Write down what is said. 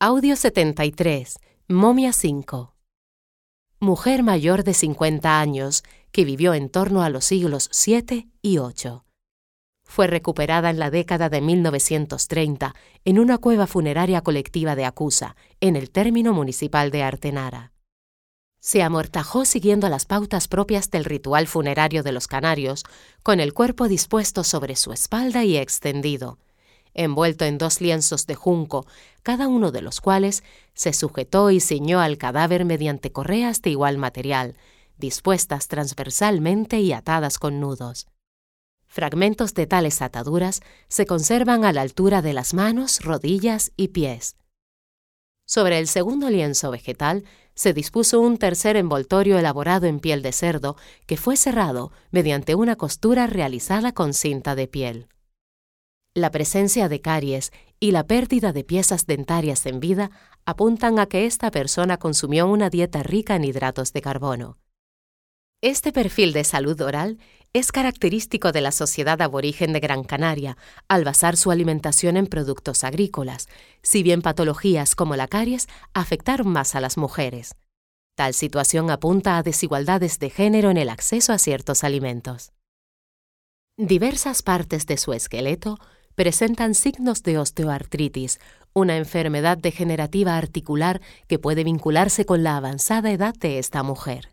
Audio 73, Momia 5. Mujer mayor de 50 años que vivió en torno a los siglos VII y VIII. Fue recuperada en la década de 1930 en una cueva funeraria colectiva de Acusa, en el término municipal de Artenara. Se amortajó siguiendo las pautas propias del ritual funerario de los canarios, con el cuerpo dispuesto sobre su espalda y extendido, envuelto en 2 lienzos de junco, cada uno de los cuales se sujetó y ciñó al cadáver mediante correas de igual material, dispuestas transversalmente y atadas con nudos. Fragmentos de tales ataduras se conservan a la altura de las manos, rodillas y pies. Sobre el segundo lienzo vegetal se dispuso un tercer envoltorio elaborado en piel de cerdo que fue cerrado mediante una costura realizada con cinta de piel. La presencia de caries y la pérdida de piezas dentarias en vida apuntan a que esta persona consumió una dieta rica en hidratos de carbono. Este perfil de salud oral es característico de la sociedad aborigen de Gran Canaria, al basar su alimentación en productos agrícolas, si bien patologías como la caries afectaron más a las mujeres. Tal situación apunta a desigualdades de género en el acceso a ciertos alimentos. Diversas partes de su esqueleto presentan signos de osteoartritis, una enfermedad degenerativa articular que puede vincularse con la avanzada edad de esta mujer.